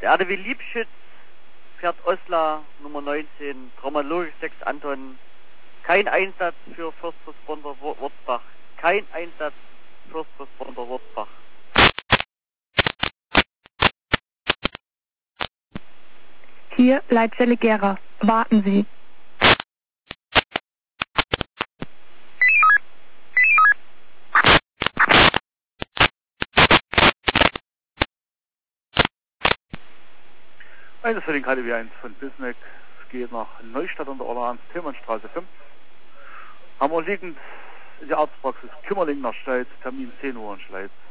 Erde wie Liebschütz, Pferd Osla, Nummer 19, Trommel 6 Anton. Kein Einsatz für First Responder Wurzbach. Kein Einsatz First Responder Wurzbach. Hier Leitzelle Gera. Warten Sie. Eines für den KDW 1 von Bisneck. Es geht nach Neustadt an der Orleans, Tillmannstraße 5. Haben wir liegend in der Arztpraxis Kümmerling nach Steiz, Termin 10 Uhr in Schleiz.